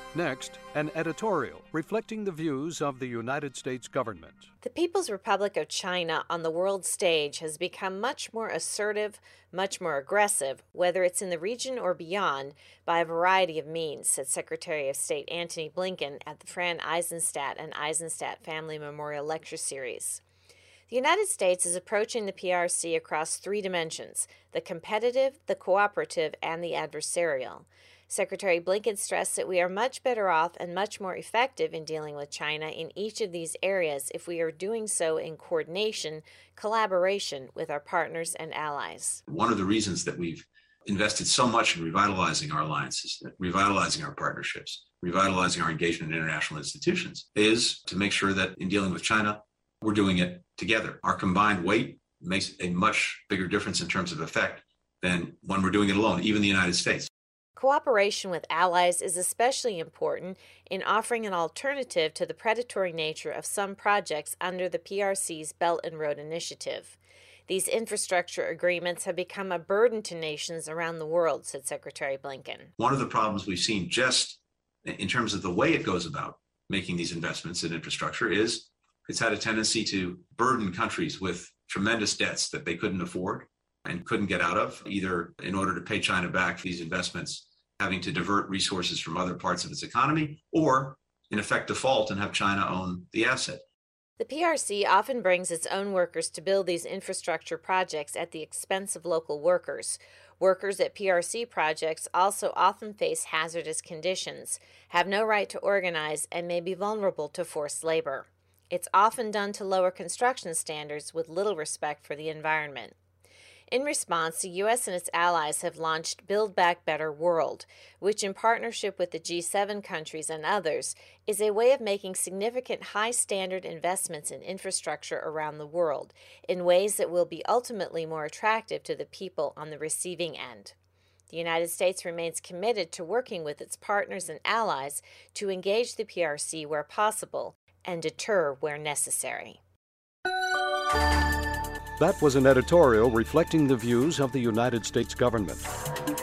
Next, an editorial reflecting the views of the United States government. The People's Republic of China on the world stage has become much more assertive, much more aggressive, whether it's in the region or beyond, by a variety of means, said Secretary of State Antony Blinken at the Fran Eisenstadt and Eisenstadt Family Memorial Lecture Series. The United States is approaching the PRC across three dimensions: the competitive, the cooperative, and the adversarial. Secretary Blinken stressed that we are much better off and much more effective in dealing with China in each of these areas if we are doing so in coordination, collaboration with our partners and allies. One of the reasons that we've invested so much in revitalizing our alliances, revitalizing our partnerships, revitalizing our engagement in international institutions is to make sure that in dealing with China, we're doing it together. Our combined weight makes a much bigger difference in terms of effect than when we're doing it alone, even the United States. Cooperation with allies is especially important in offering an alternative to the predatory nature of some projects under the PRC's Belt and Road Initiative. These infrastructure agreements have become a burden to nations around the world, said Secretary Blinken. One of the problems we've seen just in terms of the way it goes about making these investments in infrastructure is it's had a tendency to burden countries with tremendous debts that they couldn't afford and couldn't get out of, either in order to pay China back these investments, having to divert resources from other parts of its economy, or in effect default and have China own the asset. The PRC often brings its own workers to build these infrastructure projects at the expense of local workers. Workers at PRC projects also often face hazardous conditions, have no right to organize, and may be vulnerable to forced labor. It's often done to lower construction standards with little respect for the environment. In response, the U.S. and its allies have launched Build Back Better World, which in partnership with the G7 countries and others is a way of making significant high-standard investments in infrastructure around the world in ways that will be ultimately more attractive to the people on the receiving end. The United States remains committed to working with its partners and allies to engage the PRC where possible and deter where necessary. That was an editorial reflecting the views of the United States government.